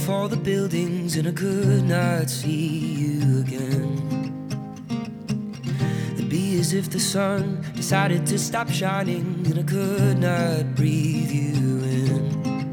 all the buildings and I could not see you again. It'd be as if the sun decided to stop shining and I could not breathe you in.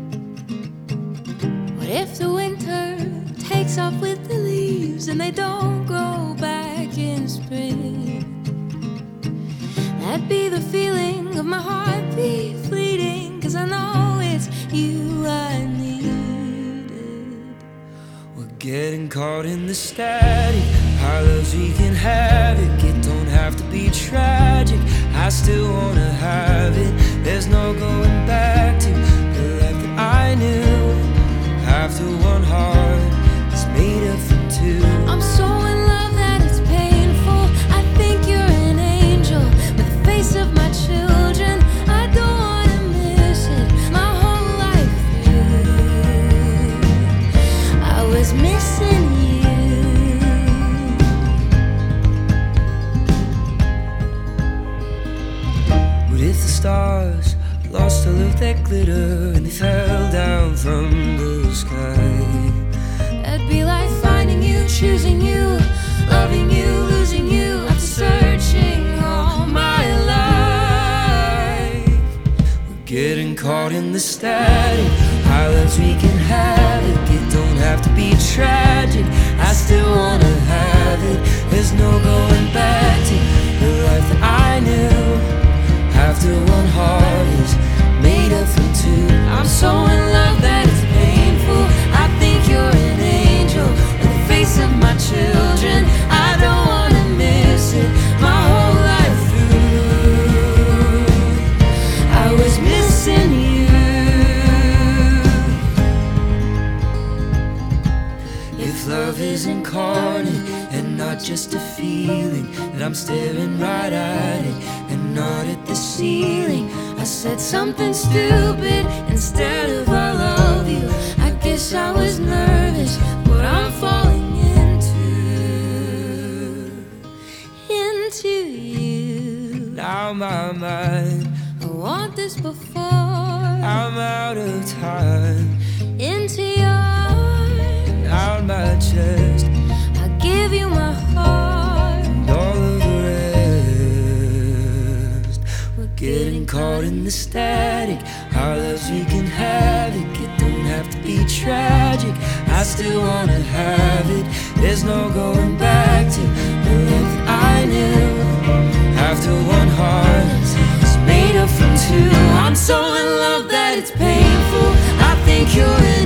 What if the winter takes off with the leaves and they don't grow back in spring? That'd be the feeling of my heartbeat fleeting, 'cause I know it's you I needed. We're getting caught in the static. Our loves, we can have it. It don't have to be tragic. I still wanna have it. There's no going back to the life that I knew. After one heart is made up from two. I'm so in love that it's painful. I think you're an angel with the face of my children. I don't wanna miss it my whole life through. I was missing you. What if the stars lost all of their glitter and they fell down from the sky? It'd be like finding you, choosing you, loving you, losing you after searching all my life. We're getting caught in the static. Our loves, we can have it. It don't have to be tragic. I still wanna have it. There's no going back to the life that I knew. After one heart is made up from two. I'm so in love that it's painful. I think you're an angel with the face of my children. I don't wanna miss it my whole life through. I was missing you. If love is incarnate and not just a feeling, that I'm staring right at it and not at the ceiling. I said something stupid instead of I love you. I guess I was nervous, but I'm falling into you. Now my mind, I want this before. I'm out of time. Into your arms, Out my chest, I give you my heart. and all of the rest. We're getting caught in the static. Our loves, we can have it. It don't have to be tragic. I still wanna have it. There's no going back to the love that I knew. After one heart is made up from two. I'm so in love that it's painful. I think you're